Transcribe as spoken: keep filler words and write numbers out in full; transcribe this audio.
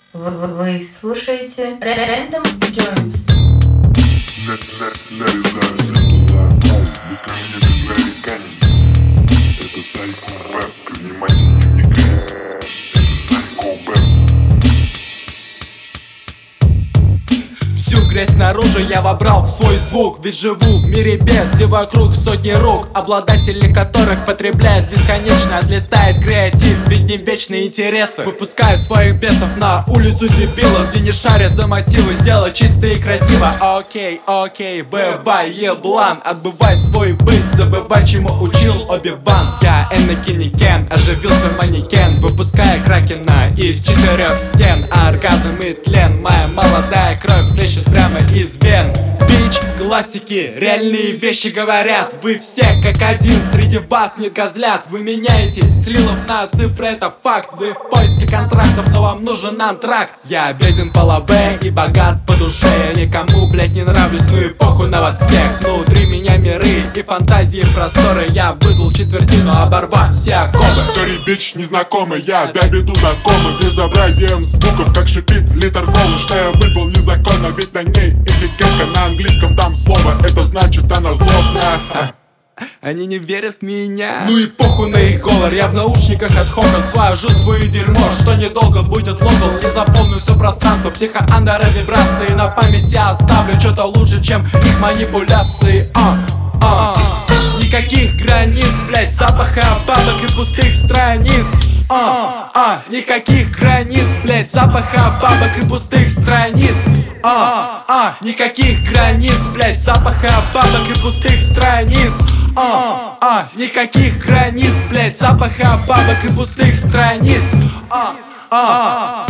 Вы, вы, вы слушаете Random Joints. Let, let, let it lie, simple lie. Никто не безлариканен. Это Psycho Bap. Внимание не вникает. Это Psycho Bap. Всю грязь снаружи я вобрал в свой звук. Ведь живу в мире бед, где вокруг сотни рук, обладатели которых потребляют бесконечно. Отлетает креатив, ведь не вечные интересы. Выпускаю своих бесов на улицу дебилов, где не шарят за мотивы сделать чисто и красиво. Окей, окей, бывай, еблан, отбывай свой быт, забывай, чему учил Оби-Ван. Я Энакин Кен, оживил свой манекен, выпуская кракена из четырех стен. Оргазм и тлен, моя молодая кровь плещет прямо из вен. Бич, классики, реальные вещи говорят. Вы все как один, среди вас нет козлят. Вы меняетесь с лилов на цифры, это факт. Вы в поиске контрактов, но вам нужен антракт. Я беден по лаве и богат по душе. Я никому, блять, не нравлюсь, ну и похуй на вас всех. Внутри меня миры и фантазии просторы. Я выдал четвертину, оборвав все оковы. Сори, бич, незнакомый, я опять беду знакомым безобразием звуков, как шипит литр колы. Что я выбрал незаконно, ведь на ней этикетка на английском, там слово, это значит она злобная. Они не верят в меня. Ну и похуй на их говор. Я в наушниках от хока свожу свое дерьмо, что недолго будет локал. И заполню все пространство психоандера вибрации. На память я оставлю что-то лучше, чем их манипуляции. а, а. Никаких границ, блять, запаха бабок и пустых страниц. А, а, никаких границ, блять, запаха бабок и пустых страниц. А, а, никаких границ, блять, запаха бабок и пустых страниц. А, а, никаких границ, блять, запаха бабок и пустых страниц. А, а.